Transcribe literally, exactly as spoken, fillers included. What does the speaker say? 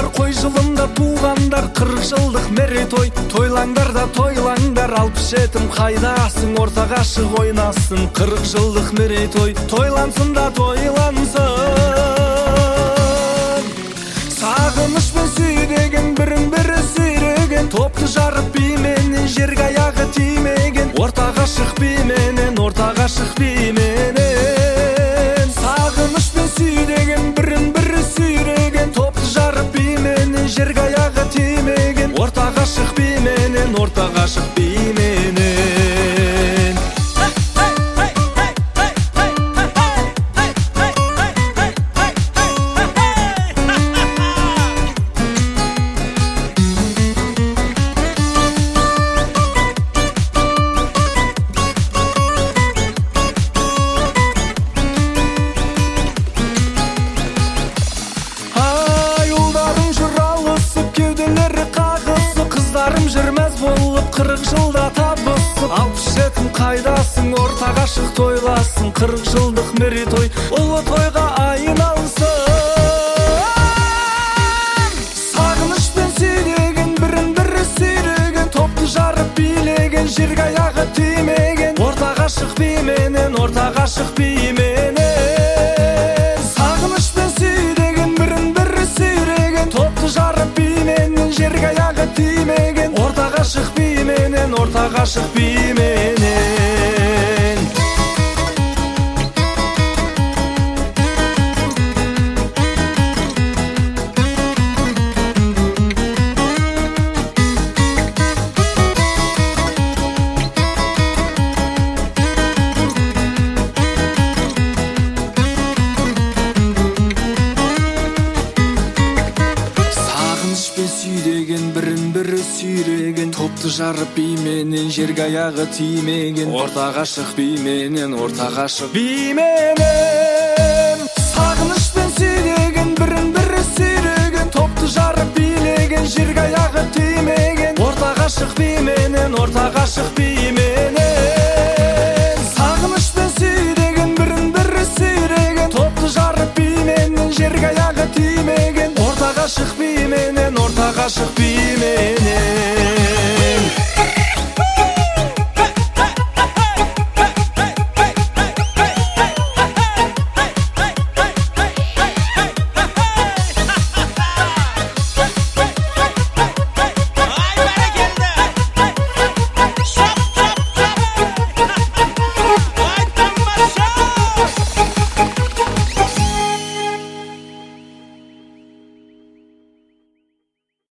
туғандар, қой жылында туғандар, қырық жылдық мерейтой. Тойлаңдар да тойлаңдар, алпыс жетім қайдасың, орта ғашық ойнасын. Қырық жылдық мерейтой, тойлансын да тойлансын. Сағынышпен сүйреген, бірін бірі сүйреген, топты жарып бименен, жерге аяғы тимеген. Орта ғашық бименен, орта ғашық бименен. Сағынышпен сүйреген, бірін бірі сүйреген, топты жарып бименен, жерге аяғы тимеген. Орта ғашық бименен, орта ғашық бименен. Қыздарым жүрмәз болып, қырық жылда табысып. Алпыс жетім қайдасың, орта ғашық тойласын. Қырық жылдық мерейтой, ұлы тойға айналсын. Сағынышпен сүйреген, бірін бірі сүйреген, топты жарып билеген, жерге аяғы тимеген. Орта ғашық бименен, орта ғашық бименен. Сағынышпен сүйреген, бірін бірі сүйреген, топты жарып бименен, жерге аяғы тимеген. Орта ғашық бименен, орта ғашық бименен. Сағынышпен сүйреген, бірін бірі сүйреген, топты жарып бименен, жерге аяғы тимеген. Орта ғашық бименен, орта ғашық бименен. Сағынышпен сүйреген, бірін бірі сүйреген, топты жарып билеген, жерге аяғы тимеген. Орта ғашық бименен, орта ғашық бименен. Сағынышпен сүйреген, бірін бірі сүйреген, топты жарып бименен, жерге аяғы тимеген. Орта ғашық бименен, орта ғашық бименен.